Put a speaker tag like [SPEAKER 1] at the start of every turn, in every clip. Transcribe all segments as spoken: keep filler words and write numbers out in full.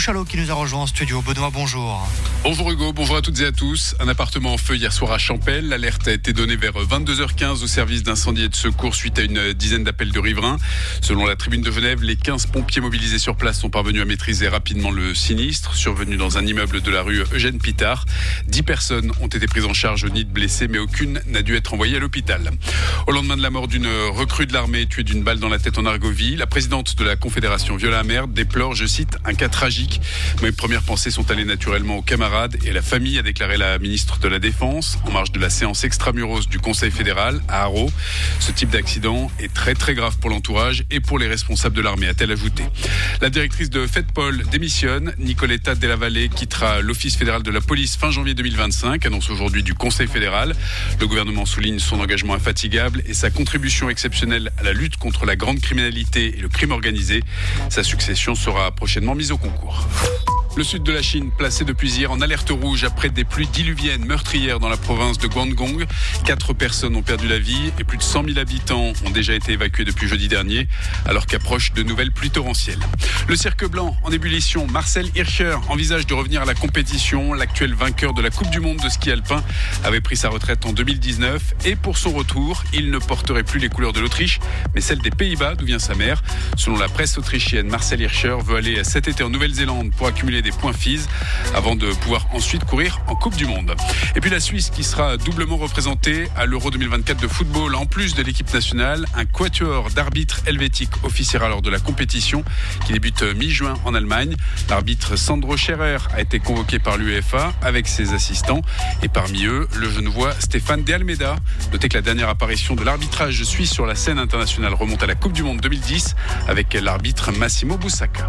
[SPEAKER 1] Pouchalot qui nous a rejoint en studio. Benoît, bonjour.
[SPEAKER 2] Bonjour Hugo, bonjour à toutes et à tous. Un appartement en feu hier soir à Champel. L'alerte a été donnée vers vingt-deux heures quinze au service d'incendie et de secours suite à une dizaine d'appels de riverains. Selon la Tribune de Genève, les quinze pompiers mobilisés sur place sont parvenus à maîtriser rapidement le sinistre, survenu dans un immeuble de la rue Eugène Pitard. Dix personnes ont été prises en charge au nid de blessés, mais aucune n'a dû être envoyée à l'hôpital. Au lendemain de la mort d'une recrue de l'armée tuée d'une balle dans la tête en Argovie, la présidente de la Confédération, Viola Amerd, déplore, je cite, un cas tragique. Mes premières pensées sont allées naturellement aux camarades et à la famille, a déclaré la ministre de la Défense en marge de la séance extramuros du Conseil fédéral à Haro. Ce type d'accident est très très grave pour l'entourage et pour les responsables de l'armée, a-t-elle ajouté. La directrice de FedPol démissionne. Nicoletta Della Valle quittera l'Office fédéral de la police fin janvier deux mille vingt-cinq, annonce aujourd'hui du Conseil fédéral. Le gouvernement souligne son engagement infatigable et sa contribution exceptionnelle à la lutte contre la grande criminalité et le crime organisé. Sa succession sera prochainement mise au concours. Le sud de la Chine, placé depuis hier en alerte rouge après des pluies diluviennes meurtrières dans la province de Guangdong. Quatre personnes ont perdu la vie et plus de cent mille habitants ont déjà été évacués depuis jeudi dernier, alors qu'approchent de nouvelles pluies torrentielles. Le cirque blanc en ébullition. Marcel Hirscher envisage de revenir à la compétition. L'actuel vainqueur de la Coupe du Monde de ski alpin avait pris sa retraite en deux mille dix-neuf et pour son retour, il ne porterait plus les couleurs de l'Autriche, mais celles des Pays-Bas, d'où vient sa mère. Selon la presse autrichienne, Marcel Hirscher veut aller cet été en Nouvelle-Zélande pour accumuler des points F I S avant de pouvoir ensuite courir en Coupe du Monde. Et puis la Suisse qui sera doublement représentée à l'Euro deux mille vingt-quatre de football. En plus de l'équipe nationale, un quatuor d'arbitres helvétiques officiera lors de la compétition qui débute mi-juin en Allemagne. L'arbitre Sandro Scherer a été convoqué par l'UEFA avec ses assistants et parmi eux, le genevois Stéphane De Almeida. Notez que la dernière apparition de l'arbitrage suisse sur la scène internationale remonte à la Coupe du Monde deux mille dix avec l'arbitre Massimo Busacca.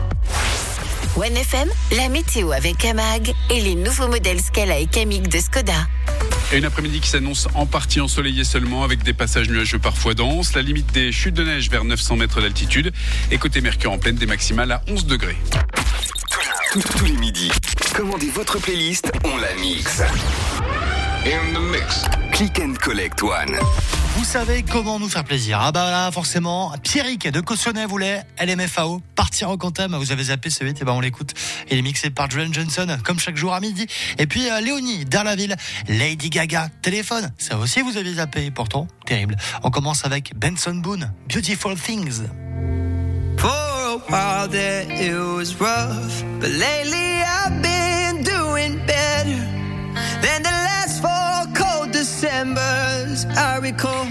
[SPEAKER 3] One F M, la météo avec Amag et les nouveaux modèles Scala et Kamiq de Skoda.
[SPEAKER 2] Et une après-midi qui s'annonce en partie ensoleillée seulement avec des passages nuageux parfois denses. La limite des chutes de neige vers neuf cents mètres d'altitude. Et côté Mercure en pleine, des maximales à onze degrés.
[SPEAKER 4] Tous, tous les midis, commandez votre playlist, on la mixe. In the mix. Click and Collect One.
[SPEAKER 1] Vous savez comment nous faire plaisir. Ah bah là, forcément, Pierrick de Cossonay voulait L M F A O partir en quantum. Vous avez zappé ce hit, et ben on l'écoute. Il est mixé par Dwayne Johnson, comme chaque jour à midi. Et puis euh, Léonie d'Arlaville, Lady Gaga, téléphone. Ça aussi vous avez zappé, pourtant terrible. On commence avec Benson Boone, Beautiful Things.
[SPEAKER 5] For a while there it was rough, but lately I've been doing better than the last four cold Decembers I recall.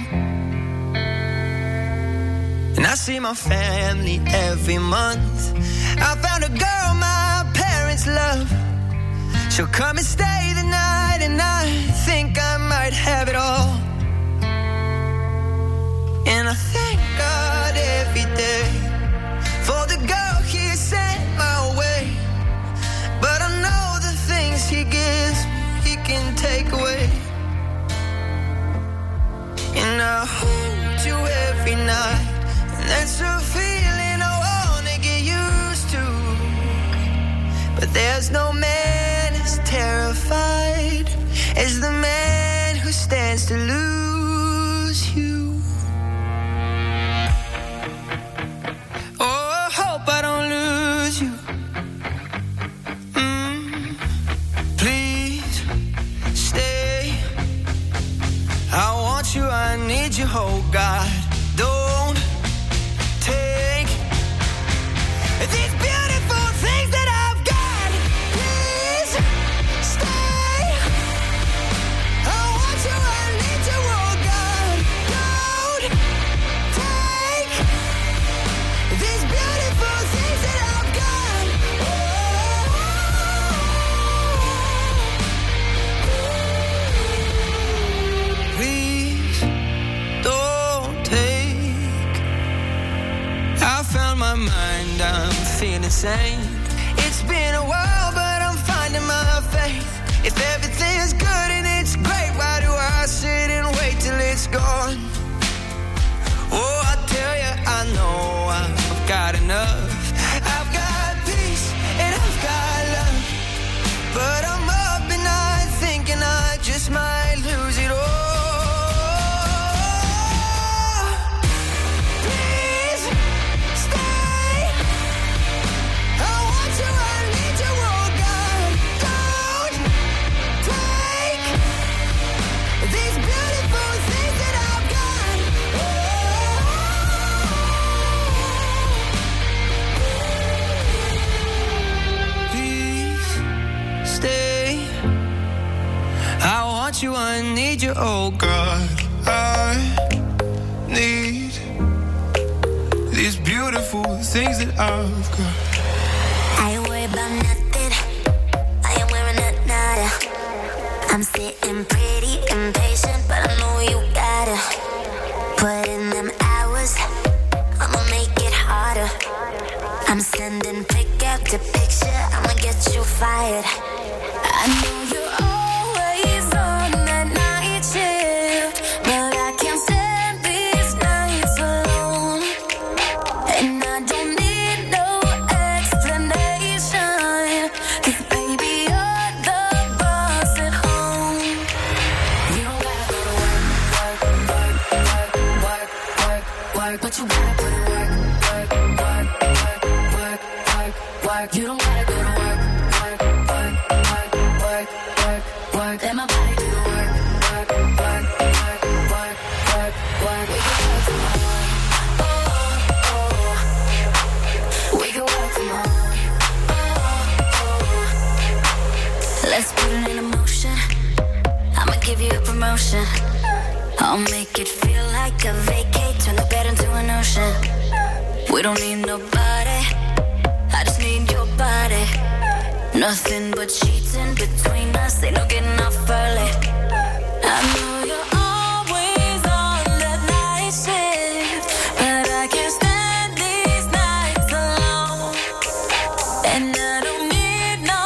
[SPEAKER 5] And I see my family every month. I found a girl my parents love. She'll come and stay the night, and I think I might have it all. And I thank God every day for the girl he sent my way. But I know the things he gives he can take away. And I hold you every night, and that's a feeling I wanna get used to. But there's no man as terrified as the man who stands to lose you. Oh, I hope I don't lose you. Mm, please stay. I want you, I need you, oh God. Don't take these beautiful things that I've got. Please stay. I want you, I need you, oh God. Don't take these beautiful things that I've got. Oh, please don't take. I found my mind, I'm feeling sane. It's been a while, but I'm finding my faith. If everything's good and it's great, why do I sit and wait till it's gone? Oh, I tell you, I know I've got enough. I've got peace and I've got love. But I'm up and night thinking I just might lose it all. Please stay. I you, I need you, oh God. I need these beautiful things that I've got.
[SPEAKER 6] I ain't worried about nothing. I am wearing a nada. I'm sitting pretty impatient, but I know you gotta put in them hours. I'ma make it harder. I'm sending pick after picture. I'ma get you fired. I know you're always on that night shift, but I can't stand these nights alone. And I don't need no explanation, 'cause baby you're the boss at home. You don't gotta go to work, work, work, work, work, work, work, but you gotta put in work, work, work, work, work, work, work. You don't gotta go to work, work, work, work, work, work, work. Let my body do the work, work, work, work, work, work, work. We can work from home, oh, oh. We can work from home, oh, oh. Let's put it in motion. I'ma give you a promotion. I'll make it feel like a vacate. Turn the bed into an ocean. We don't need nobody, I just need your body. Nothing but sheets in between us. Ain't no getting off early. I know you're always on that night shift, but I can't stand these nights alone. And I don't need no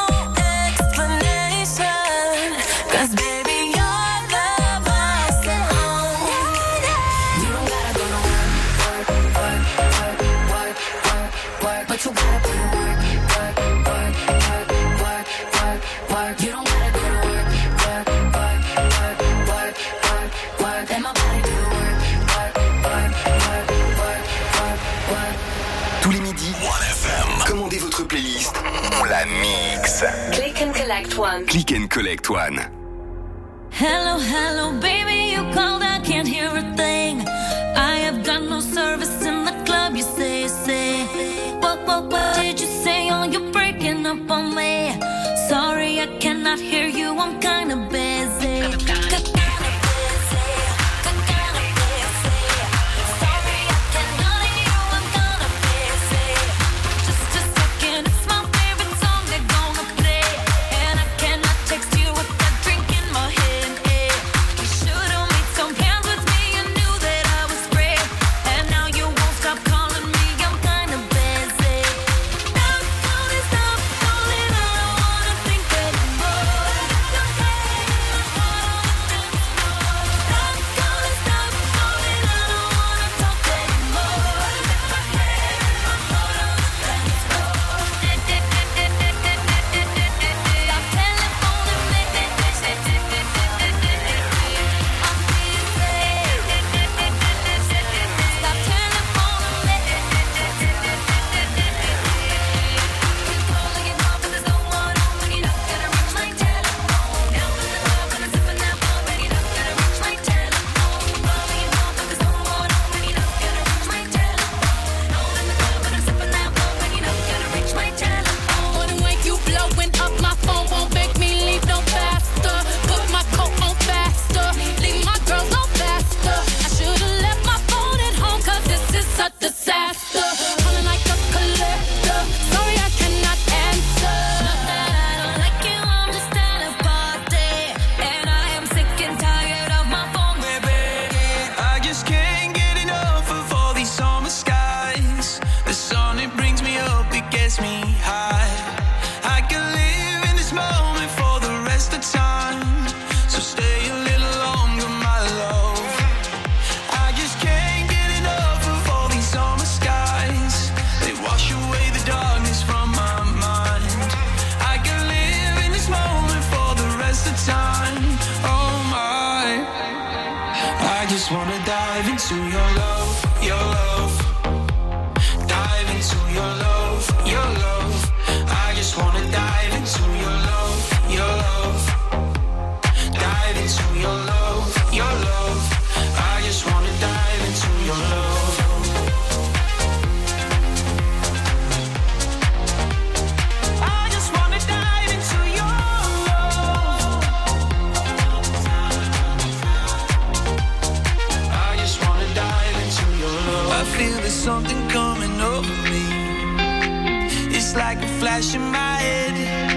[SPEAKER 6] explanation, 'cause baby you're the boss at home. You don't gotta go to work, work, work, work, work, work, work, but you gotta put in work, work, work, work, work, work, work. You don't gotta go to work, work, work, work, work, work, work. Let my body do the work, work, work, work, work, work, work.
[SPEAKER 4] Tous les midis, one F M. Commandez votre playlist, on la mixe.
[SPEAKER 3] Click and collect one.
[SPEAKER 4] Click and collect one.
[SPEAKER 7] Hello, hello, baby, you called, I can't hear a thing. I have got no service in the club, you say, say. What, what, what did you say? Oh, you're breaking up on me. Sorry, I cannot hear you, I'm kinda busy. Kinda busy, kinda busy. Sorry, I cannot hear you, I'm kinda busy. Just a second, it's my favorite song they're gonna play. And I cannot text you with that drink in my hand. You should've made some plans with me, you knew that I was free. And now you won't stop calling me, I'm kinda busy. Stop calling, stop calling, I don't wanna think anymore. Stop calling, stop calling, I don't wanna talk anymore. Stop telephoning me, I'm busy. Stop telephoning me. Keep calling it off, but there's no one on when you're not gonna reach my telephone. Down in the club and I'm sipping that ball, when you're not gonna reach my telephone. Calling it off, but there's no one on when you're not gonna reach my telephone. Down in the club and I'm sipping that ball, when you're not gonna reach my telephone.
[SPEAKER 8] When when you blowing up my phone, won't make me leave no faster. Put my coat on faster, leave my girls no faster. I should've left my phone at home, 'cause this is a disaster. Calling like a collector, sorry I cannot answer.
[SPEAKER 7] Not that I don't like you, I'm just at a party. And I am sick and tired of my phone, baby.
[SPEAKER 5] I just can't get enough of all these summer skies. The sun, it brings me up, it gets me high. I can live in this moment for the rest of time. So stay a little longer, my love. I just can't get enough of all these summer skies. They wash away the darkness from my mind. I can live in this moment for the rest of time. Oh my, I just wanna dive into your love, your love. Dive into your love, your love. I just wanna dive into your love, your love. Dive into your love, your love. I just wanna dive into your love. I just wanna dive into your love. head.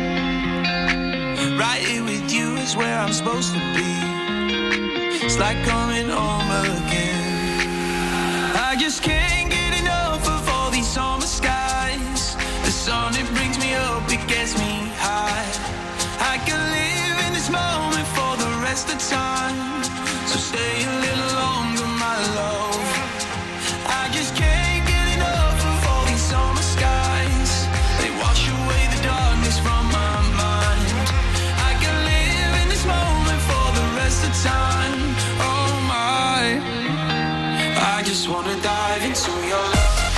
[SPEAKER 5] Right here with you is where I'm supposed to be. It's like coming home again. I just can't get enough of all these summer skies. The sun, it brings me up, it gets me high. I can live in this moment for the rest of time. So stay a little longer, my love. I just can't get enough of all these summer skies. They wash away the darkness from my mind. I can live in this moment for the rest of time. Oh my, I just wanna dive into your love.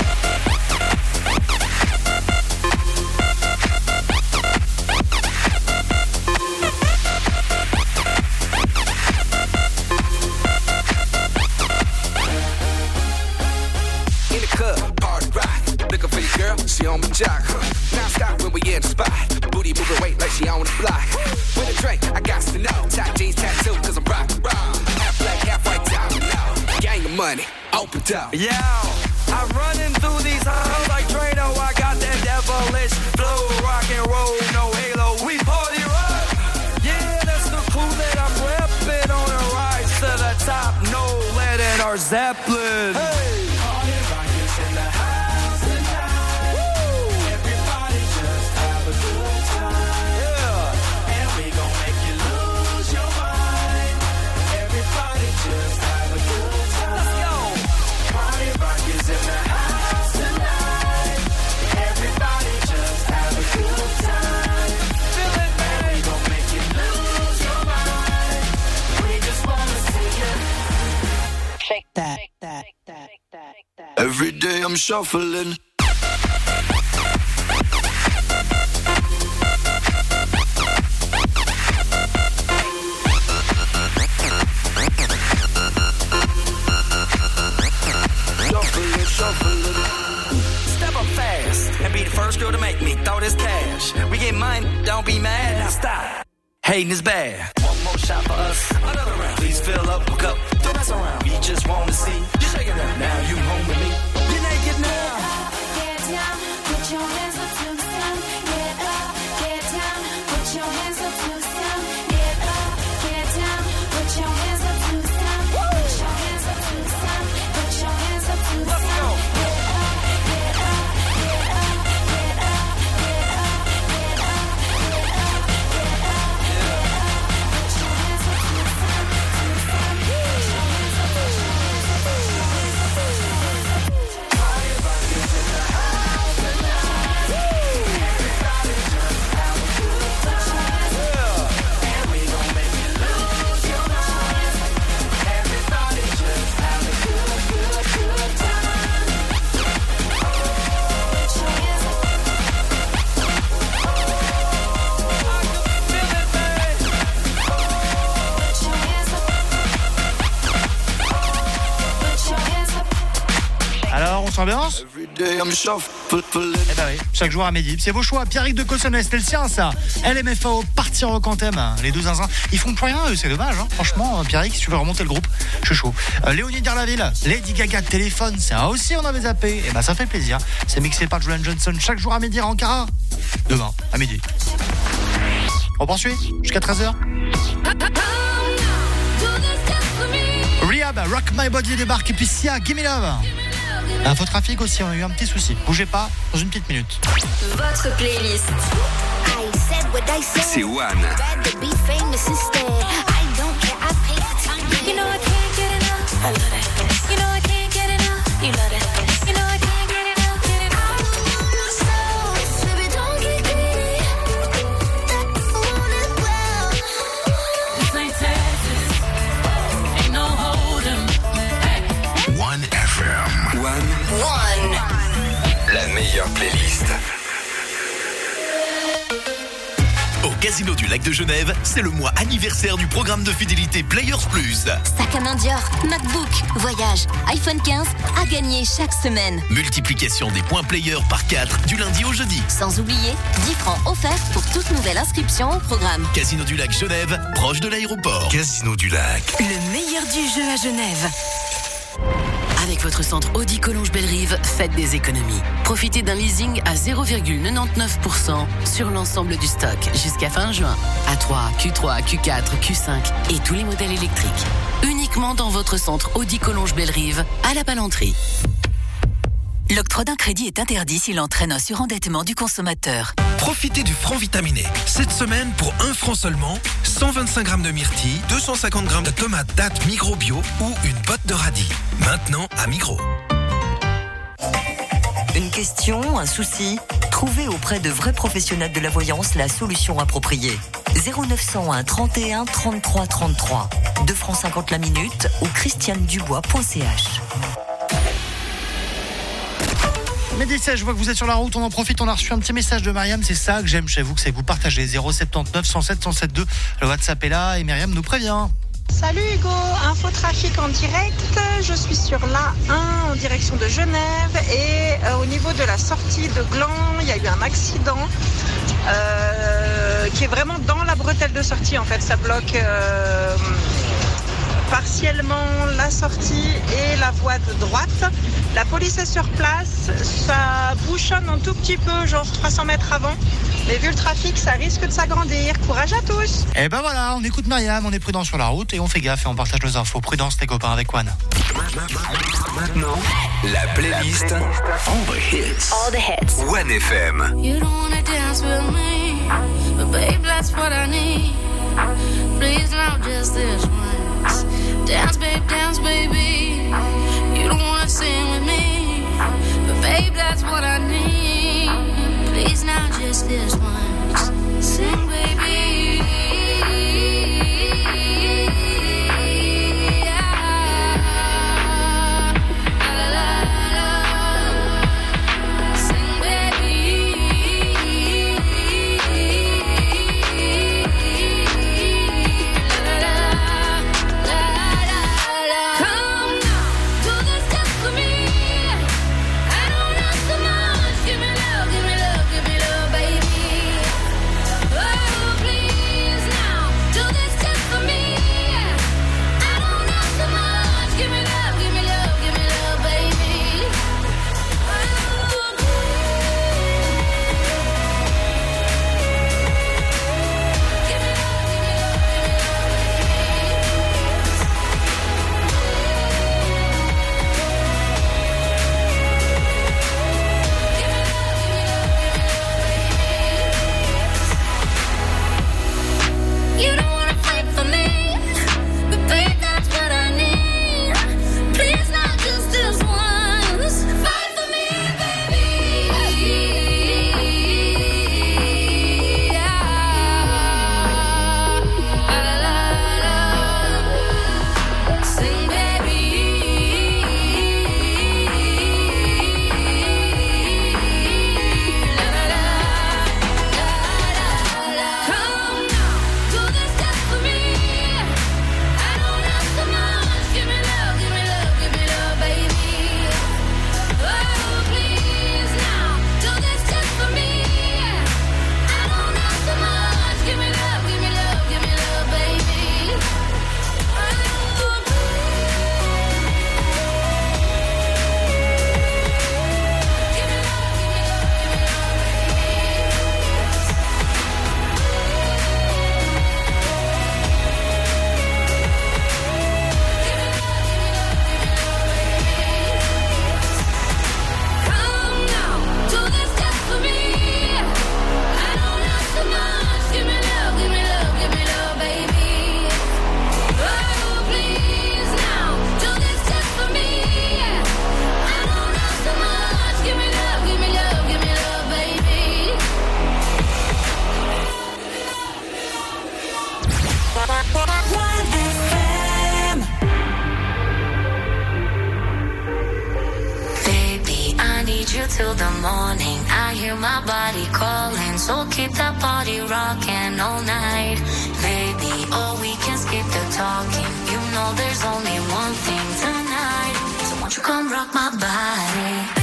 [SPEAKER 9] She on my jock, huh? Now stop when we in the spot. Booty moving weight like she on the block. With a drink, I got to know. Top jeans tattoo, cause I'm rock, rock. Half black, half white, top now. Gang of money, open up.
[SPEAKER 5] Yeah, I'm running through these halls like Drano. I got that devilish flow, rock and roll, no halo. We party rock. Yeah, that's the clue that I'm repping on a rise to the top. No lead in our Zeppelin. Hey, party rockers in the house.
[SPEAKER 9] That, that, that, that, that. Every day I'm shuffling. Shuffling, shuffling.
[SPEAKER 5] Step up fast and be the first girl to make me throw this cash. We get money, don't be mad. Now stop. Hating is bad. One more shot for us. Another round. Please fill up a cup. Don't mess around. We just want to see you shaking up. Now you home with me. You're naked now.
[SPEAKER 6] Get down, put your hands up to the sun. Get up, get down, put your hands up to the sun. Get up, get down, put your hands up to the sun. Put your hands up to the sun. Put your hands up to the sun. Get up, get up, get up, get up, get up, get up, get up, get up, get up.
[SPEAKER 1] Alors, on s'ambiance ?
[SPEAKER 9] Every day I'm shuffling.
[SPEAKER 1] Eh ben oui, chaque jour à midi. C'est vos choix. Pierrick de Cossonay, c'était le sien, ça. L M F A O, partir au Quantum. Les deux zinzins, ils font plus rien, eux, c'est dommage. Hein. Franchement, Pierrick, si tu veux remonter le groupe, je suis chaud. Euh, Léonie Darlaville, Lady Gaga, téléphone, ça aussi, on avait zappé. Et ben, ça fait plaisir. C'est mixé par Julian Johnson chaque jour à midi à Ankara. Demain, à midi. On poursuit jusqu'à treize heures. Rehab, Rock My Body débarque. Et puis Sia, Gimme Love. Infotrafic aussi, on a eu un petit souci. Bougez pas, dans une petite minute.
[SPEAKER 3] Votre playlist.
[SPEAKER 4] C'est One.
[SPEAKER 6] You know I can't get enough. I love that. You know I can't get enough. You love that. You know I can't get enough. Get enough. So, baby, don't get greedy. That want it well.
[SPEAKER 8] This ain't Texas. Ain't no hold'em.
[SPEAKER 4] One F M. One.
[SPEAKER 3] One.
[SPEAKER 4] La meilleure playlist.
[SPEAKER 10] Au Casino du Lac de Genève, c'est le mois anniversaire du programme de fidélité Players Plus.
[SPEAKER 3] Sac à main Dior, MacBook, voyage, iPhone quinze à gagner chaque semaine.
[SPEAKER 10] Multiplication des points Players par quatre du lundi au jeudi.
[SPEAKER 3] Sans oublier, dix francs offerts pour toute nouvelle inscription au programme.
[SPEAKER 10] Casino du Lac Genève, proche de l'aéroport.
[SPEAKER 4] Casino du Lac.
[SPEAKER 3] Le meilleur du jeu à Genève.
[SPEAKER 11] Avec votre centre Audi Collonges Bellerive, faites des économies. Profitez d'un leasing à zéro virgule quatre-vingt-dix-neuf pour cent sur l'ensemble du stock jusqu'à fin juin. A trois, Q trois, Q quatre, Q cinq et tous les modèles électriques. Uniquement dans votre centre Audi Collonges Bellerive à la Palanterie.
[SPEAKER 12] L'octroi d'un crédit est interdit s'il entraîne un surendettement du consommateur.
[SPEAKER 13] Profitez du franc vitaminé. Cette semaine, pour un franc seulement, cent vingt-cinq grammes de myrtille, deux cent cinquante grammes de tomates dattes Migros Bio ou une botte de radis. Maintenant à Migros.
[SPEAKER 14] Une question, un souci? Trouvez auprès de vrais professionnels de la voyance la solution appropriée. zéro neuf cent un trente et un trente-trois trente-trois. deux francs cinquante la minute ou christiane dubois point c h.
[SPEAKER 1] Midi seize, je vois que vous êtes sur la route, on en profite, on a reçu un petit message de Myriam, c'est ça que j'aime chez vous, que c'est que vous partagez zéro soixante-dix-neuf cent sept cent soixante-deux. Le WhatsApp est là et Myriam nous prévient.
[SPEAKER 15] Salut Hugo, info trafic en direct, je suis sur l'A un en direction de Genève et euh, au niveau de la sortie de Gland, il y a eu un accident euh, qui est vraiment dans la bretelle de sortie en fait, ça bloque euh, partiellement la sortie et la voie de droite. La police est sur place, ça bouchonne un tout petit peu, genre trois cents mètres avant. Mais vu le trafic, ça risque de s'agrandir. Courage à tous.
[SPEAKER 1] Et ben voilà, on écoute Myriam, on est prudent sur la route et on fait gaffe et on partage nos infos. Prudence les copains avec One.
[SPEAKER 4] Maintenant, la playlist All the Hits.
[SPEAKER 3] All the hits.
[SPEAKER 4] One F M.
[SPEAKER 8] You don't wanna dance with me, but babe, that's what I need. Please now just this once. Dance, babe, dance, baby. You don't wanna sing with me, but babe, that's what I need. Please now just this once. Sing, baby.
[SPEAKER 6] Till the morning, I hear my body calling, so keep that body rocking all night, baby. Oh, we can skip the talking. You know there's only one thing tonight, so won't you come rock my body?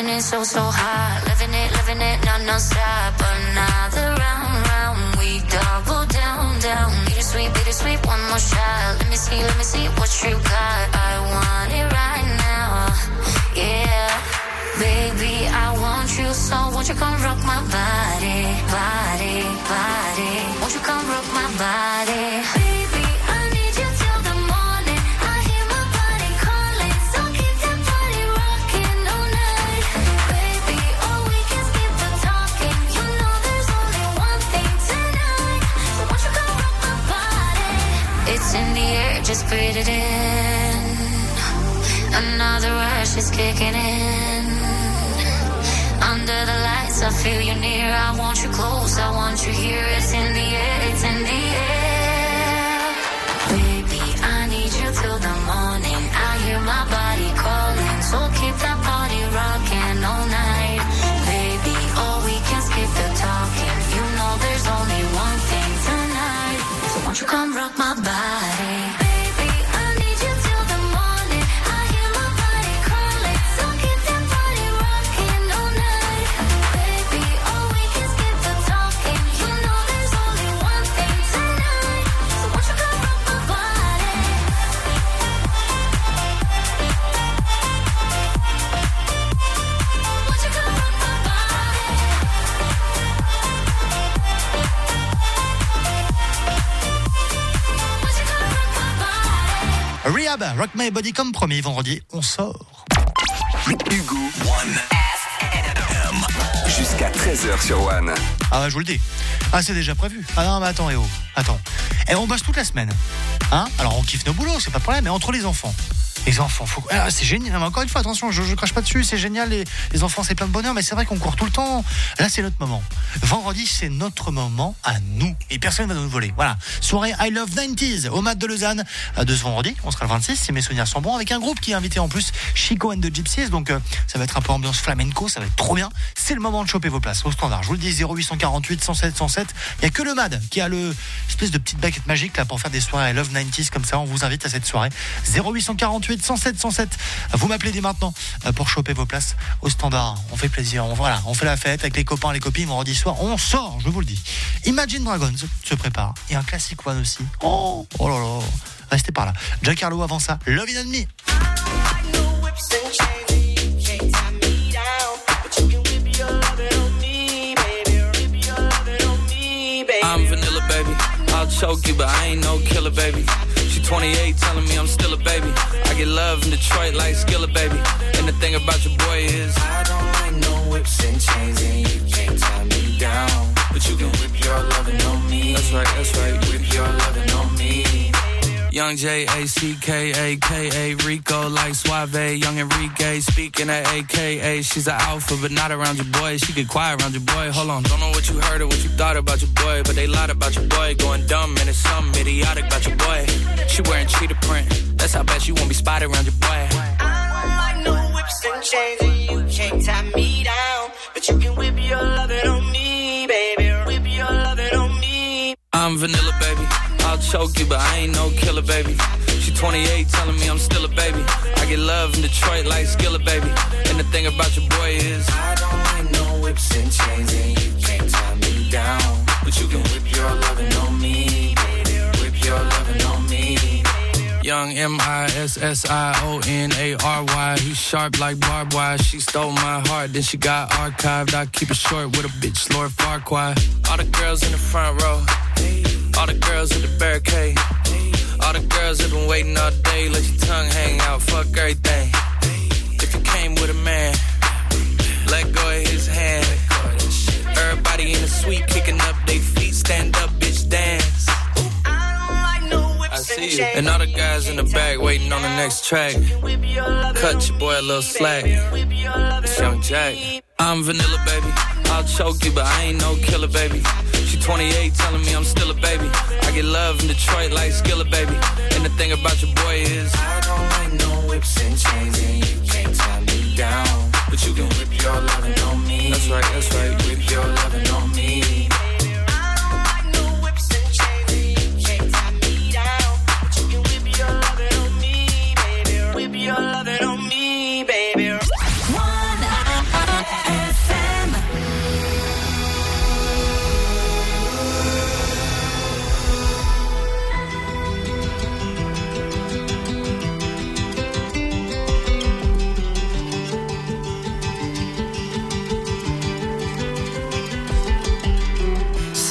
[SPEAKER 6] coming in so, so hot. Living it, living it, non, non-stop. Another round, round, we double down, down. Bittersweet, bittersweet, one more shot. Let me see, let me see what you got. I want it right now, yeah. Baby, I want you, so won't you come rock my body, body, body. Won't you come rock my body? Baby, I need you till the morning. I hear my body calling, so keep that body rocking all night. Baby, oh, we can skip the talking. You know there's only one thing tonight, so won't you come rock my body? It's in the air, just breathe it in. Another rush is kicking in. Under the lights, I feel you near. I want you close, I want you here. It's in the air, it's in the air. Baby, I need you till the morning. I hear my body calling, so keep that body rocking all night. Baby, oh, we can skip the talking. You know there's only one thing tonight, so won't you come rock my body?
[SPEAKER 1] Rehab, Rock My Body, comme promis, vendredi, on sort.
[SPEAKER 4] Hugo One jusqu'à treize heures sur One.
[SPEAKER 1] Ah bah je vous le dis. Ah c'est déjà prévu. Ah non mais attends, et oh, attends. Et on bosse toute la semaine. Hein? Alors on kiffe nos boulots, c'est pas de problème, mais entre les enfants. Les enfants, faut... ah, c'est génial. Mais encore une fois, attention, je, je crache pas dessus, c'est génial. Les, les enfants, c'est plein de bonheur, mais c'est vrai qu'on court tout le temps. Là, c'est notre moment. Vendredi, c'est notre moment à nous. Et personne ne va nous voler. Voilà. Soirée I Love quatre-vingt-dix au Mat de Lausanne de ce vendredi. On sera le vingt-six, si mes souvenirs sont bons, avec un groupe qui est invité en plus, Chico and the Gypsies. Donc, euh, ça va être un peu ambiance flamenco, ça va être trop bien. C'est le moment de choper vos places au standard. Je vous le dis, zéro huit cent quarante-huit cent sept cent sept. Il n'y a que le Mad qui a le espèce de petite baguette magique là pour faire des soirées I Love quatre-vingt-dix comme ça. On vous invite à cette soirée. zéro huit cent quarante-huit cent sept cent sept. Vous m'appelez dès maintenant pour choper vos places au standard. On fait plaisir, on, voilà, on fait la fête avec les copains, les copines. Vendredi soir, on sort, je vous le dis. Imagine Dragons se prépare. Et un classique one aussi. Oh, oh là là. Restez par là. Jack Harlow avant ça. Love It and Me.
[SPEAKER 16] I'm vanilla, baby. I'll choke you, but I ain't no killer, baby. She twenty-eight, telling me I'm still a baby. I get love in Detroit like Skillet, baby. And the thing about your boy is I don't like no whips and chains, and you can't tie me down. But you can whip your lovin' on me. That's right, that's right. Whip your lovin' on me. Young J A C K A K A Rico like Suave. Young Enrique speaking at A K A. She's an alpha, but not around your boy. She get quiet around your boy. Hold on, don't know what you heard or what you thought about your boy, but they lied about your boy. Going dumb and it's something idiotic about your boy. She wearing cheetah print. That's how bad she won't be spotted around your boy.
[SPEAKER 17] I don't like no whips and chains, and you can't tie me down. But you can whip your lovin' on me, baby. Whip your lovin' on me.
[SPEAKER 16] I'm vanilla, baby. I'll choke you, but I ain't no killer, baby. She twenty-eight, telling me I'm still a baby. I get love in Detroit like Skillet, baby. And the thing about your boy is I don't like no whips and chains, and you can't tie me down. But you can whip your lovin' on me, baby. Whip your lovin' on me. Young M I S S I O N A R Y. He's sharp like barbed wire. She stole my heart, then she got archived. I keep it short with a bitch, Lord Farquaad. All the girls in the front row, all the girls at the barricade, all the girls have been waiting all day. Let your tongue hang out, fuck everything. If you came with a man, let go of his hand. Everybody in the suite kicking up their feet. Stand up, bitch, dance. I see you. And all the guys in the back waiting on the next track. Cut your boy a little slack. It's Young Jack. I'm vanilla, baby. I'll choke you, but I ain't no killer, baby. She twenty-eight, telling me I'm still a baby. I get love in Detroit like Skillet, baby. And the thing about your boy is I don't like no whips and chains, and you can't tie me down. But you can whip your lovin' on me. That's right, that's right. Whip your lovin' on me.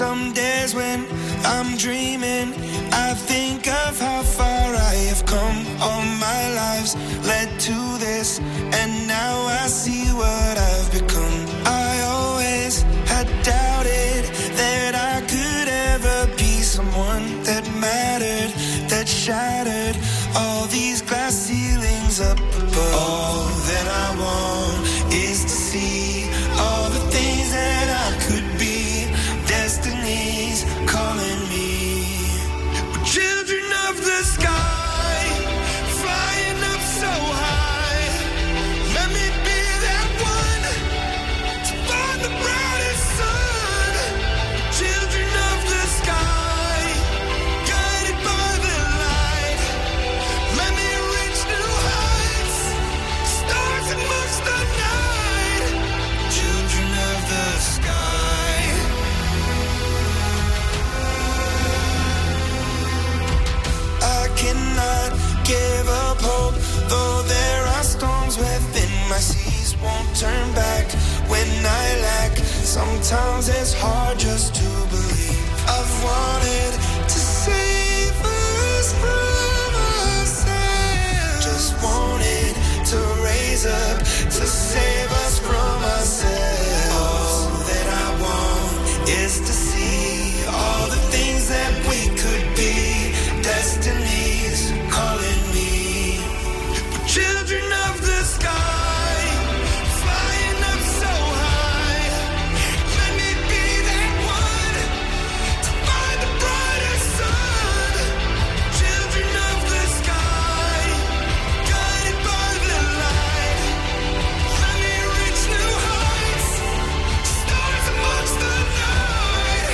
[SPEAKER 5] Some days when I'm dreaming, I think of how far I have come. All my lives led to this, and now I see what I've become. I always had doubted that I could ever be someone that mattered, that shattered all these glass ceilings up above. All that I want is to see all the things that I could be. Destiny's calling me. We're children of the sky, flying up so high. Let me be that one to find the brightest sun. Children of the sky, guided by the light. Let me reach new heights, stars amongst the night. Children of the sky. I cannot give up hope, though there are storms within my seas. Won't turn back when I lack. Sometimes it's hard just to believe. I've wanted to save us from ourselves. Just wanted to raise up to save us from ourselves. All that I want is to see all the things that we could be. Destiny's calling me. We're children of the sky, flying up so high. Let me be that one to find the brightest sun. Children of the sky, guided by the light. Let me reach new heights, stars amongst the night.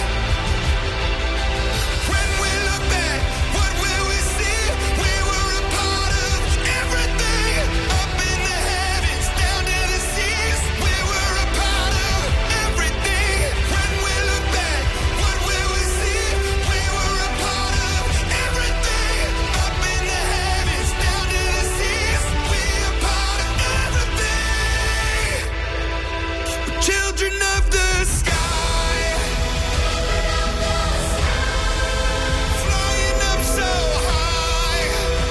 [SPEAKER 5] When we look back, what will we see? We were a part of everything. Up in the heavens, down to the seas. We were a part of everything. When we look back, what will we see? We were a part of everything. Up in the heavens, down to the seas. We are part of everything. Children of the sky, flying up so high.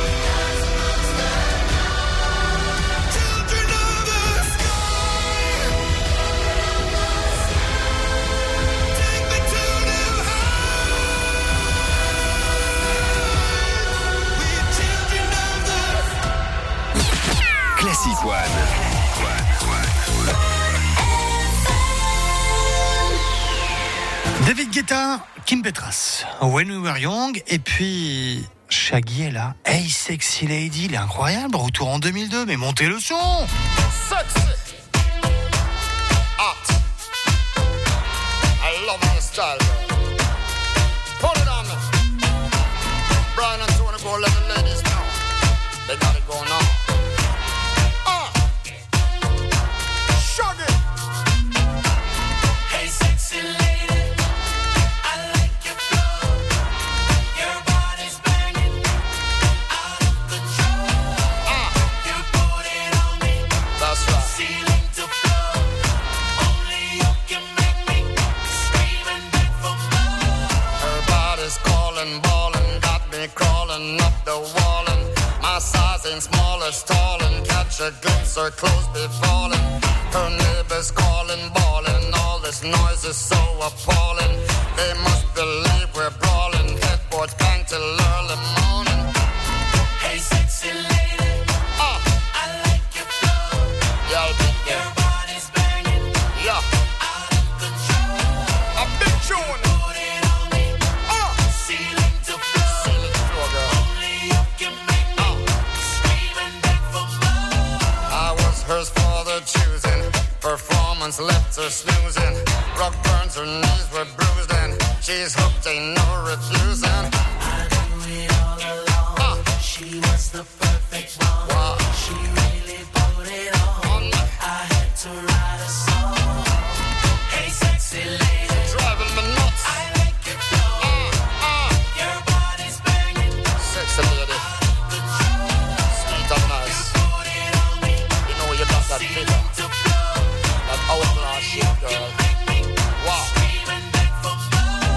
[SPEAKER 5] Children of the sky, take me to new heights. We're children of the
[SPEAKER 4] Classic One.
[SPEAKER 1] David Guetta, Kim Petras, When We Were Young, et puis Shaggy est là. Hey Sexy Lady, il est incroyable, retour en deux mille deux, mais montez le son.
[SPEAKER 18] Sexy. Hot. I love your style, girl. Put it on me. Brian and Tony, go let the ladies know. They got it going on. Uh. Shaggy.
[SPEAKER 6] Hey, sexy lady, I like your flow. Your body's banging, out of control. You put it on me,
[SPEAKER 18] That's right.
[SPEAKER 6] ceiling to floor. Only you can make me scream and beg for more.
[SPEAKER 18] Her body's calling, ballin', got me crawling up the wall. And my size ain't small or stalling. Catch a glimpse, her clothes be falling. Her neighbors calling, bawling. All this noise is so appalling. They must believe we're brawling. Headboards bang till early morning.
[SPEAKER 6] Hey, sexy lady,
[SPEAKER 18] Ah,
[SPEAKER 6] I like your flow.
[SPEAKER 18] yeah, big
[SPEAKER 6] Your
[SPEAKER 18] yeah.
[SPEAKER 6] body's banging,
[SPEAKER 18] Yeah,
[SPEAKER 6] out of control.
[SPEAKER 18] a big tune.
[SPEAKER 6] Put it on me,
[SPEAKER 18] Ah,
[SPEAKER 6] ceiling to floor.
[SPEAKER 18] see the floor, girl.
[SPEAKER 6] Only you can make me scream and beg for more.
[SPEAKER 18] I was hers for the choosing. Performance left her snoozing. Rock burns, her knees were bruised, and she's hooked, ain't no refusing.
[SPEAKER 6] I knew it all along.
[SPEAKER 18] Ah.
[SPEAKER 6] She was the perfect one.
[SPEAKER 18] Wow.
[SPEAKER 6] She really put it on.
[SPEAKER 18] On me.
[SPEAKER 6] I had to write a song. Hey, sexy lady,
[SPEAKER 18] Driving me nuts.
[SPEAKER 6] I like your flow.
[SPEAKER 18] Ah, ah.
[SPEAKER 6] Your body's banging,
[SPEAKER 18] Sexy lady,
[SPEAKER 6] control.
[SPEAKER 18] sweet and nice.
[SPEAKER 6] Put it on me,
[SPEAKER 18] You know you got that
[SPEAKER 6] ceiling
[SPEAKER 18] figure,
[SPEAKER 6] to floor.
[SPEAKER 18] that hourglass shape, girl.
[SPEAKER 6] Make me
[SPEAKER 18] Wow.
[SPEAKER 6] scream and beg for more.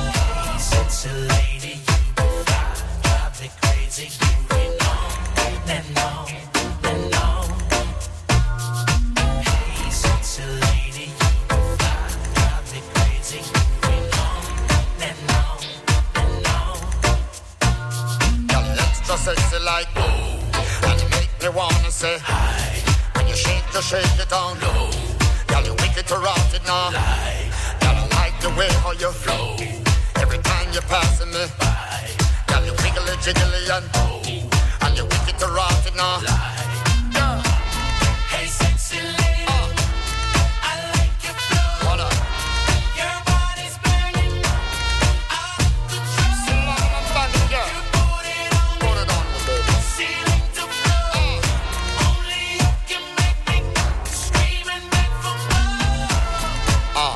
[SPEAKER 18] like oh, and you make me wanna say hi. When you shake, you shake it on low. Girl, you wicked to rot it now. Lie. Girl, I like the way how you flow. Every time you're passing me by. Girl, you wiggly jiggly and oh, and you wicked to rot it now. Lie. Yeah. Hey, sexy lady, uh. I like your flow. What up? Your body's burning up the truth. So I'm funny, girl. You put it on me. Put it on me, baby. Select the flow. Uh. Only you can make me scream and beg for more. Ah.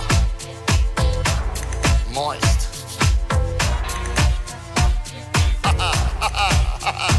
[SPEAKER 18] Uh. Moist. Ha ha ha ha ha.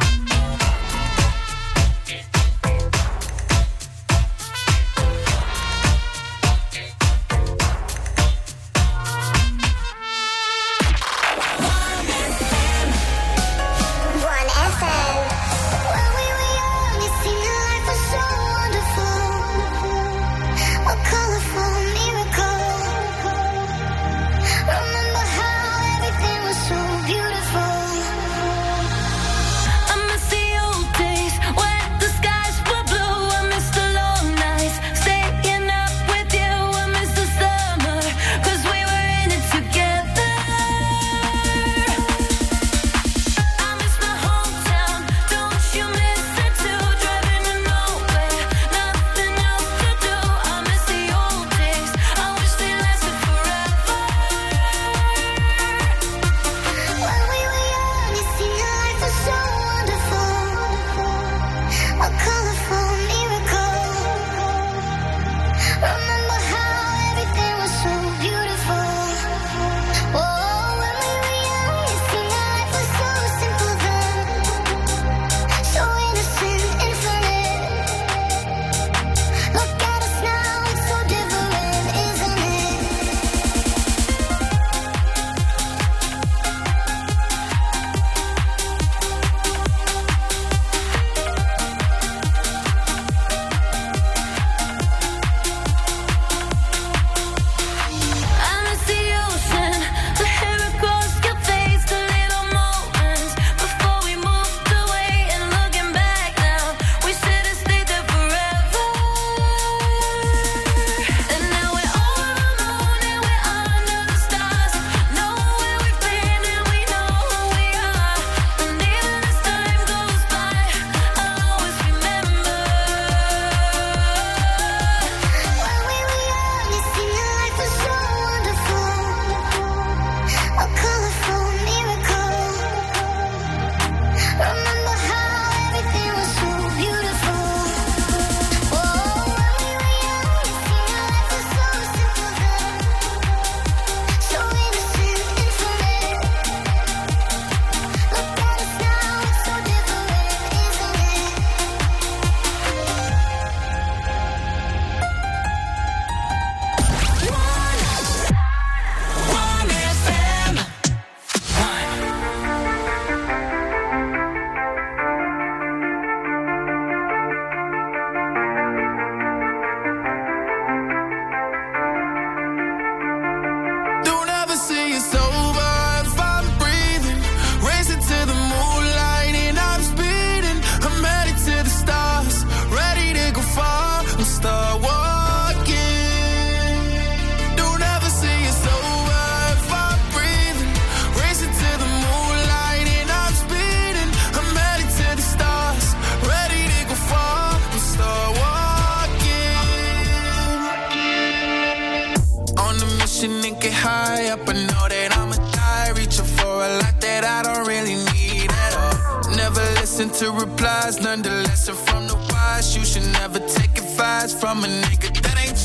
[SPEAKER 5] To replies, learn the lesson from the wise. You should never take advice from a nigga that ain't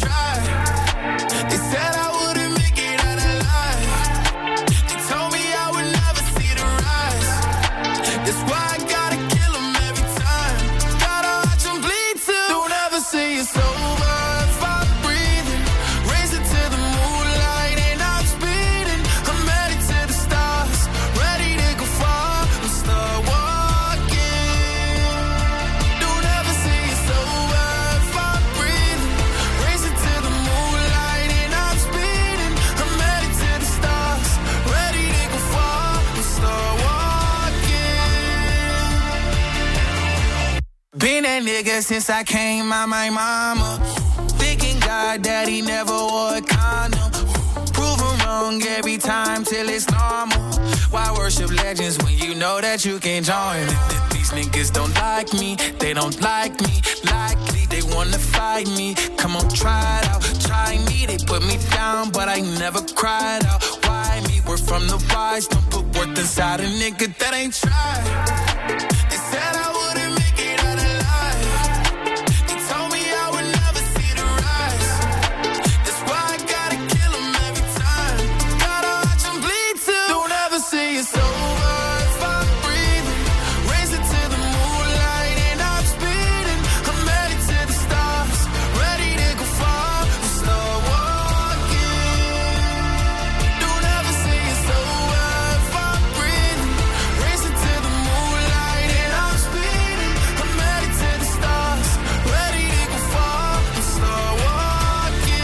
[SPEAKER 5] tried. They said I wouldn't make it out alive. They told me I would never see the rise. That's why I gotta kill them every time. Gotta watch them bleed too. Don't ever say it's over if I'm breathing. Race it to the moonlight and I'm speeding. I'm headed to the stars, ready to go far and start walking. Speed that nigga since I came out my mama. Thinking God that he never wore a condom. Prove him wrong every time till it's normal. Why worship legends when you know that you can't join? These niggas don't like me, they don't like me. Likely they wanna fight me. Come on, try it out, try me. They put me down, but I never cried out. Why me? We're from the wise, don't put worth inside a nigga that ain't tried. They said I wouldn't make it out alive. They told me I would never see the rise. That's why I gotta kill them every time. Gotta watch them bleed too. Don't ever say it's over if I'm breathing. Race it to the moonlight and I'm speeding. I'm headed to the stars, ready to go far and start walking. Don't ever say it's over if I'm breathing. Race it to the moonlight and I'm speeding. I'm headed to the stars, ready to go far and start walking.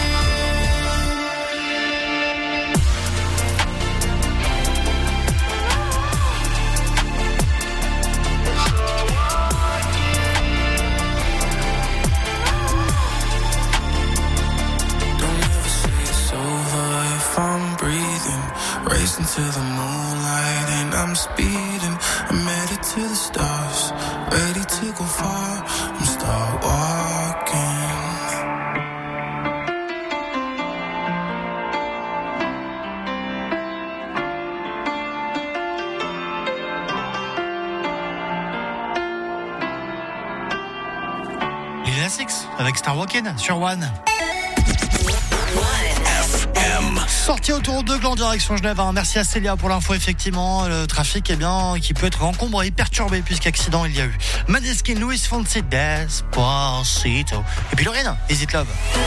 [SPEAKER 5] Don't ever say it's over if I'm breathing. Racing to the moonlight and I'm speeding. I'm headed to the stars, ready to go far. I'm start walking.
[SPEAKER 1] Lil Nas X avec Star Walking sur One. Sortie autour de Gland direction Genève. Hein. Merci à Célia pour l'info. Effectivement, le trafic est bien qui peut être encombré et perturbé puisqu'accident il y a eu. Maneskin, Luis Fonsi, Despacito. Et puis Lorraine, Is It Love.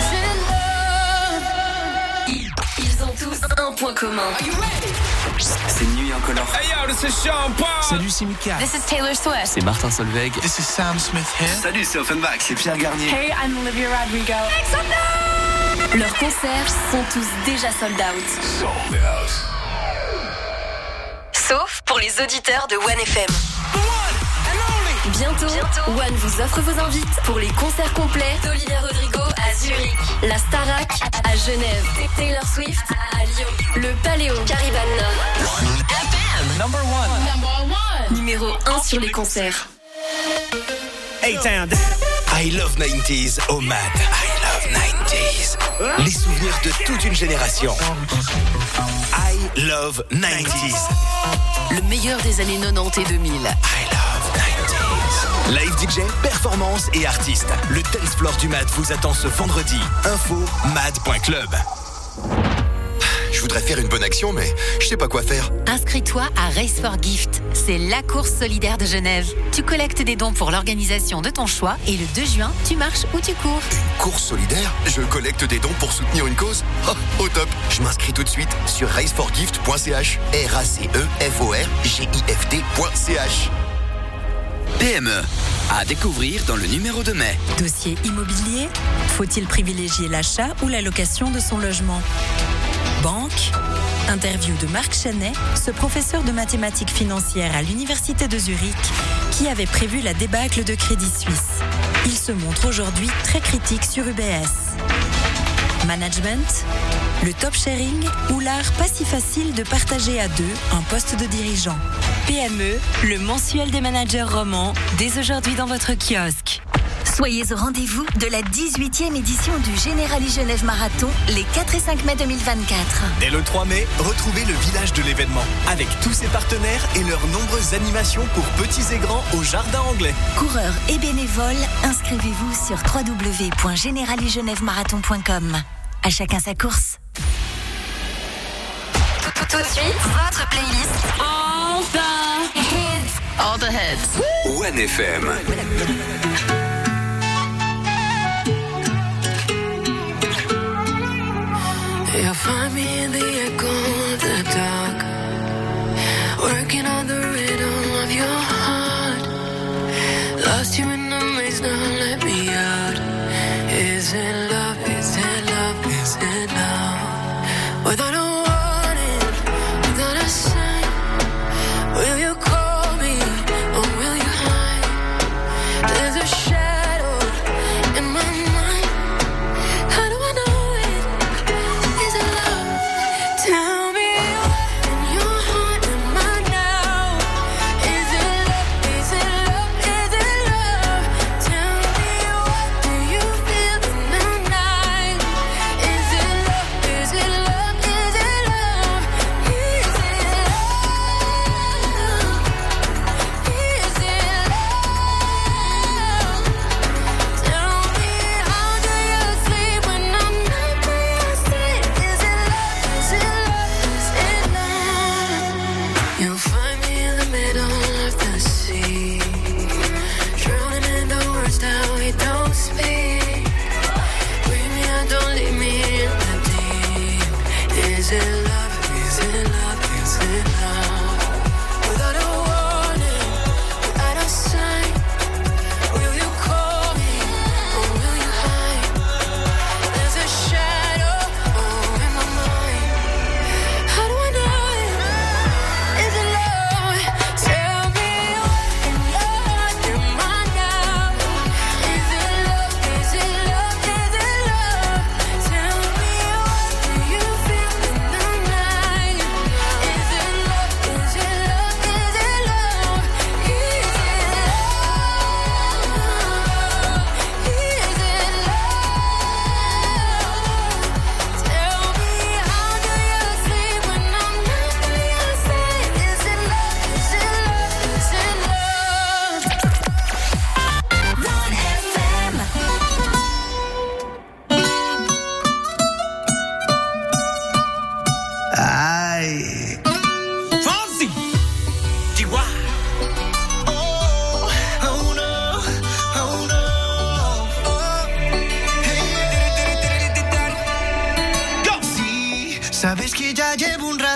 [SPEAKER 19] Ils ont tous un point commun.
[SPEAKER 20] C'est Nuit Incolore.
[SPEAKER 5] Hey yo, this is Sean Paul.
[SPEAKER 20] Salut, c'est Mika.
[SPEAKER 19] This is Taylor Swift.
[SPEAKER 20] C'est Martin Solveig.
[SPEAKER 5] This is Sam Smith here.
[SPEAKER 20] Salut, c'est Offenbach. C'est Pierre Garnier.
[SPEAKER 19] Hey, I'm Olivia Rodrigo. Leurs concerts sont tous déjà sold out. Sauf pour les auditeurs de One F M. Bientôt, Bientôt, One vous offre vos invites pour les concerts complets d'Olivia Rodrigo à Zurich, la Starac à Genève, Taylor Swift à Lyon, le Paléo Caribana. F M Number one. Number one. Numéro un sur les concerts.
[SPEAKER 10] A-Town. I love nineties, oh Mad. I love nineties. Les souvenirs de toute une génération. I love nineties.
[SPEAKER 11] Le meilleur des années quatre-vingt-dix et deux mille.
[SPEAKER 10] I love nineties. Live D J, performance et artistes. Le dance floor du Mad vous attend ce vendredi. Info mad point club.
[SPEAKER 21] Je voudrais faire une bonne action, mais je sais pas quoi faire.
[SPEAKER 12] Inscris-toi à Race for Gift. C'est la course solidaire de Genève. Tu collectes des dons pour l'organisation de ton choix et le deux juin, tu marches ou tu cours.
[SPEAKER 21] Une course solidaire? Je collecte des dons pour soutenir une cause? Oh, au top. Je m'inscris tout de suite sur race for gift point c h. R A C E F O R G I F T point c h.
[SPEAKER 22] P M E, à découvrir dans le numéro de mai.
[SPEAKER 23] Dossier immobilier? Faut-il privilégier l'achat ou la location de son logement? Banque? Interview de Marc Chenet, ce professeur de mathématiques financières à l'université de Zurich, qui avait prévu la débâcle de Crédit Suisse. Il se montre aujourd'hui très critique sur U B S. Management? Le top sharing ou l'art pas si facile de partager à deux un poste de dirigeant. P M E, le mensuel des managers romans, dès aujourd'hui dans votre kiosque.
[SPEAKER 24] Soyez au rendez-vous de la dix-huitième édition du Generali Genève Marathon les quatre et cinq mai deux mille vingt-quatre.
[SPEAKER 10] Dès le trois mai, retrouvez le village de l'événement avec tous ses partenaires et leurs nombreuses animations pour petits et grands au Jardin Anglais.
[SPEAKER 24] Coureurs et bénévoles, inscrivez-vous sur w w w point generali genève marathon point com. À chacun sa course.
[SPEAKER 19] Tout, tout de suite, votre playlist. All the hits.
[SPEAKER 11] All the hits.
[SPEAKER 4] One F M.
[SPEAKER 5] You'll find me in the echo of the dark, working on the rhythm of your heart. Lost you in the maze, now let me out. Is it love? Is it love? Is it love? Without a warning, without a sign, will you call me or will you hide? There's a shadow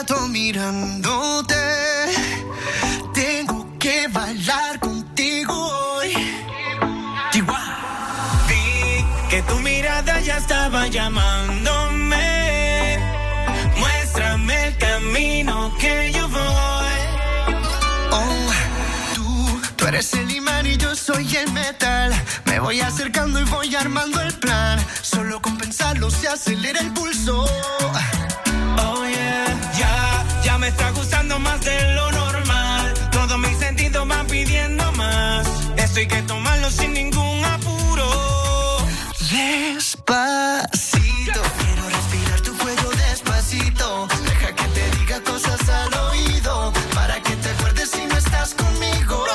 [SPEAKER 2] rato mirándote. Tengo que bailar contigo hoy. Chihuahua.
[SPEAKER 5] Vi que tu mirada ya estaba llamándome. Muéstrame el camino que yo voy.
[SPEAKER 2] Oh, tú, tú eres el imán y yo soy el metal. Me voy acercando y voy armando el plan. Solo con pensarlo se acelera el pulso.
[SPEAKER 5] Oh yeah, ya, ya me está gustando más de lo normal. Todos mis sentidos van pidiendo más. Esto hay que tomarlo sin ningún apuro.
[SPEAKER 2] Despacito, quiero respirar tu cuello despacito. Deja que te diga cosas al oído, para que te acuerdes si no estás conmigo.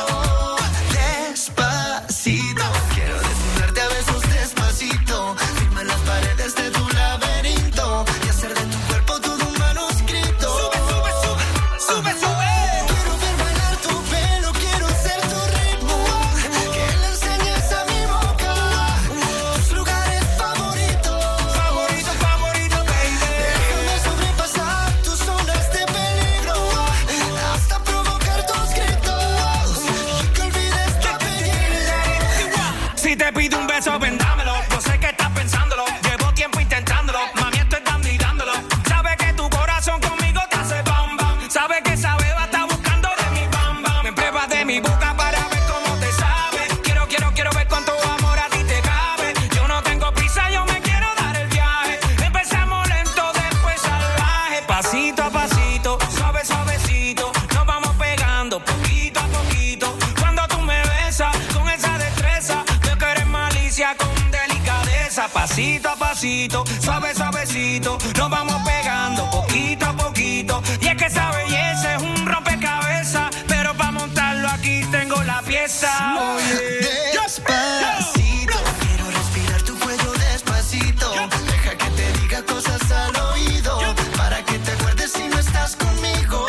[SPEAKER 2] Despacito, quiero desnudarte a besos despacito. Firma las paredes de tu laberinto y hacer de tu cuerpo todo un manuscrito.
[SPEAKER 5] Sube, sube, sube, sube, sube.
[SPEAKER 2] Quiero ver bailar tu pelo, quiero ser tu ritmo. Que le enseñes a mi boca tus lugares favoritos.
[SPEAKER 5] Favorito, favorito, baby.
[SPEAKER 2] Déjame sobrepasar tus zonas de peligro, hasta provocar tus gritos y que olvides tu apellido.
[SPEAKER 5] Si te pido un beso, vendámelo. Yo sé que estás pensándolo. Llevo tiempo intentándolo. Mami, estoy dando y dándolo. Sabe que tu corazón conmigo te hace bam bam. Sabe que esa beba está buscando de mi bam bam. Me pruebas de mi boca para ver cómo te sabe. Quiero, quiero, quiero ver cuánto amor a ti te cabe. Yo no tengo prisa, yo me quiero dar el viaje. Empezamos lento, después salvaje. Pasito a pasito, suave, suavecito. Nos vamos pegando poquito a poquito. Cuando tú me besas con esa destreza, veo que eres malicia con delicadeza. Pasito a pasito, suave, suavecito. Nos vamos pegando poquito a poquito. Y es que esa belleza es un rompecabezas, pero para montarlo aquí tengo la pieza.
[SPEAKER 2] Despacito, quiero respirar tu cuello despacito. Deja que te diga cosas al oído, para que te acuerdes si no estás conmigo.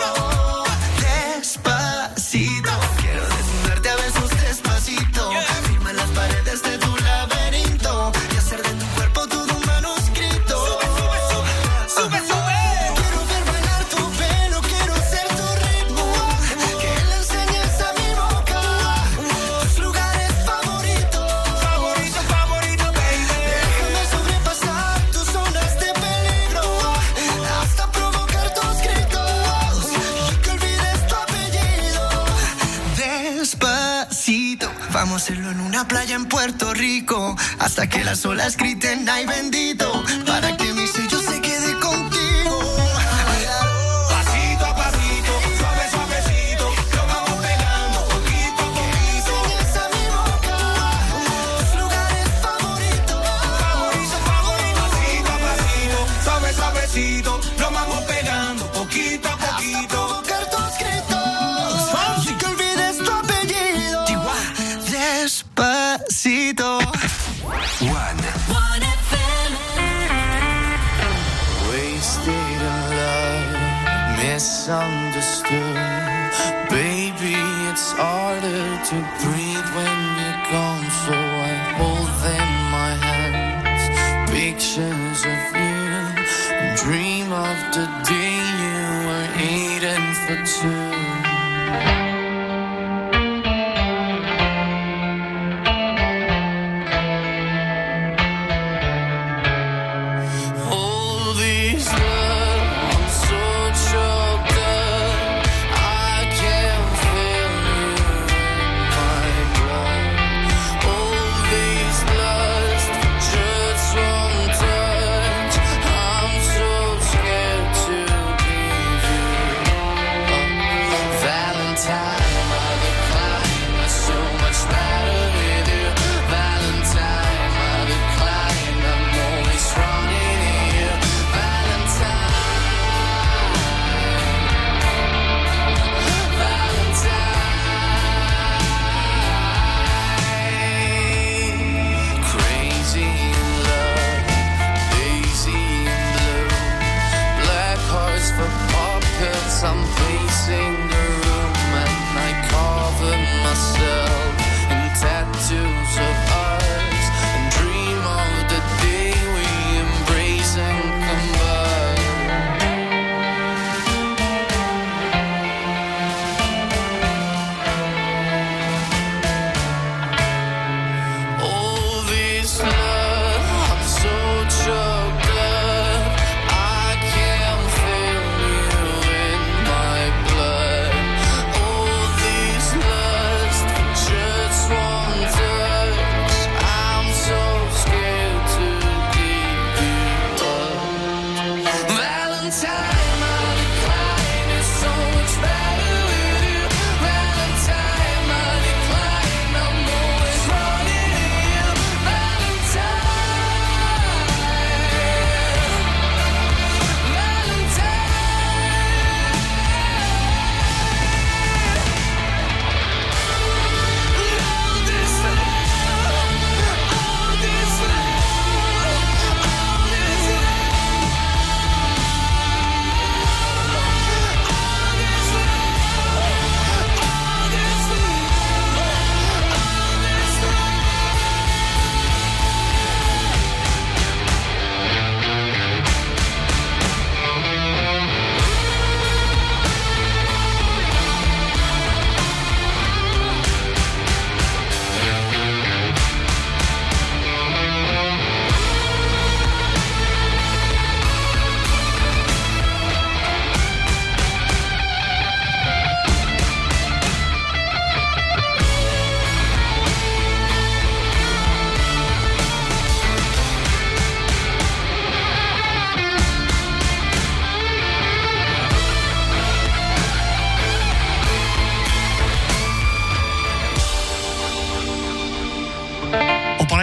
[SPEAKER 2] Despacito, quiero desnudarte a besos despacito. Firma las paredes de tu laberinto y hacer de tu cuerpo todo un manuscrito.
[SPEAKER 5] Sube, sube, sube, sube, sube.
[SPEAKER 2] Quiero ver bailar tu pelo, quiero ser tu ritmo. Que le enseñes a mi boca tus lugares favoritos.
[SPEAKER 5] Favorito, favorito, baby.
[SPEAKER 2] Déjame sobrepasar tus zonas de peligro, hasta provocar tus gritos y que olvides tu apellido. Despacito, vamos a hacerlo en una playa en Puerto Rico, hasta que las olas griten ay bendito, para que mi sello se quede contigo.
[SPEAKER 5] Pasito a pasito, suave, suavecito. Nos vamos pegando poquito a poquito.
[SPEAKER 2] Enseñas a mi boca tus lugares favoritos.
[SPEAKER 5] Favorito, favorito. Pasito a pasito, suave, suavecito. Nos vamos pegando poquito a poquito.
[SPEAKER 2] Provocar tus gritos y que olvides tu apellido. Despacito.
[SPEAKER 4] One.
[SPEAKER 5] Wasted in love, misunderstood. Baby, it's harder to breathe when you're gone. So I hold in my hands pictures of you and dream of the day you were eating for two. All these love, I'm so choked up. I can't feel you in my blood. All these lust just won't touch. I'm so scared to leave you. Valentine, I decline. There's so much better with you. Valentine, I decline. I'm always running here. Valentine, Valentine. Crazy in love, lazy in blue. Black hearts for puppets. I'm pacing the room and I cover myself in tattoos of ours and dream of the day we embrace and combine.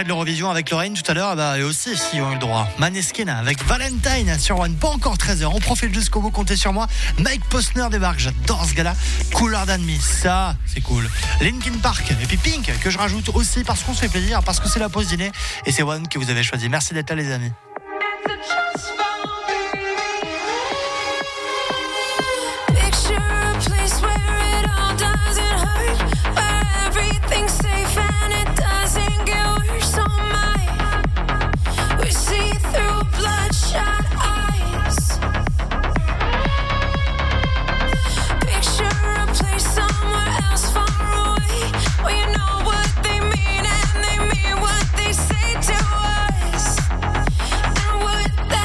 [SPEAKER 1] l'Eurovision avec Lorraine tout à l'heure, bah, eux aussi, ils ont eu le droit. Maneskin avec Valentine sur One, pas encore treize heures. On profite jusqu'au bout, comptez sur moi. Mike Posner débarque, j'adore ce gars-là. Cooler Than Me, ça, c'est cool. Linkin Park, et puis Pink, que je rajoute aussi parce qu'on se fait plaisir, parce que c'est la pause dîner. Et c'est One que vous avez choisi. Merci d'être là, les amis.
[SPEAKER 6] What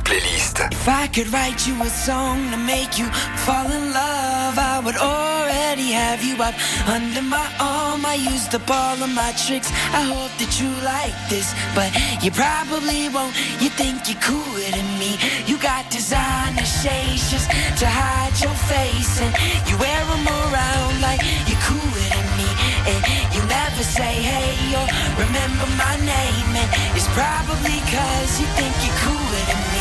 [SPEAKER 4] playlist.
[SPEAKER 5] If I could write you a song to make you fall in love, I would already have you up under my arm. I used up all of my tricks. I hope that you like this, but you probably won't. You think you're cooler than me. You got designer shades just to hide your face, and you wear them around like you're cooler than me. And you never say hey or remember my name, and it's probably cause you think you're cooler than me.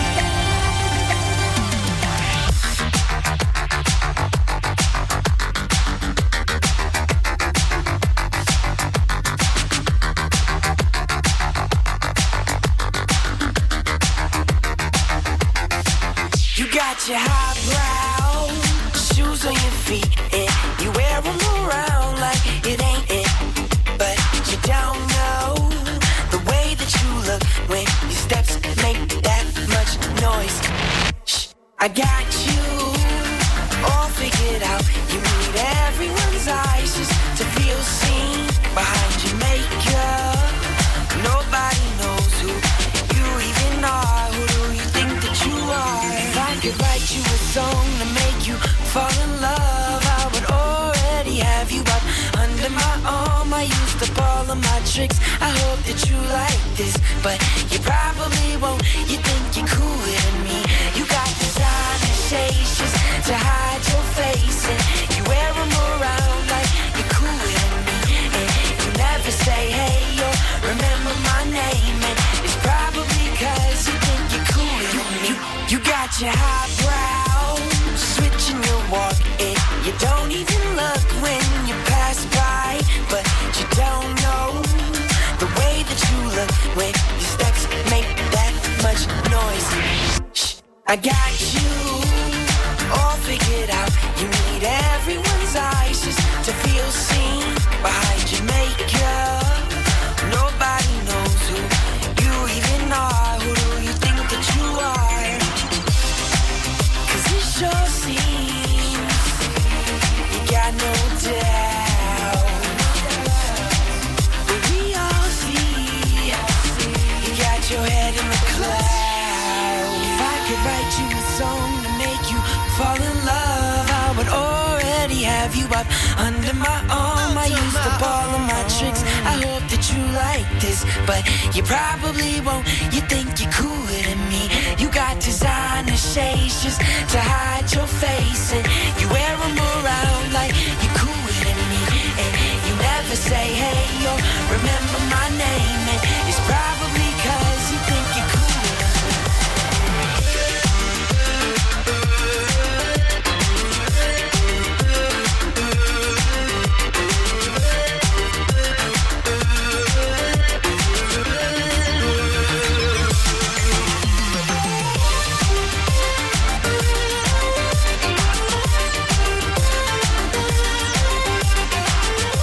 [SPEAKER 5] You got your highbrow shoes on your feet, and you wear them around like it ain't it. But you don't know the way that you look when your steps make that much noise. Shh, I got you all figured out. You need everyone's eyes just to feel seen behind your makeup. Nobody knows who you even are. Who do you think that you are? If I could write you a song to make you fall in love, I would already have you up under my arm. I used up all of my tricks. I hope that you like this, but you probably won't. You think you're cooler than me. You got designer shades just to hide your face, and you wear them around like you're cooler than me. And you never say hey or remember my name, and it's probably cause you think you're cooler than me. You, you got your highbrow switching your walk, and you don't even look when you pass by. But you don't know the way that you look when your steps make that much noise. Shh, I got you all figured out. You need everyone's eyes just to feel seen behind your makeup. Nobody knows who you even are. Who do you think that you are? Cause it sure seems you got no doubt. But we all see you got your head in the clouds. If I could write you a song to make you fall in love, I would already have you up under my arm. I used up all of my tricks. I hope that you like this, but you probably won't. You think you're cooler than me. You got designer shades just to hide your face, and you wear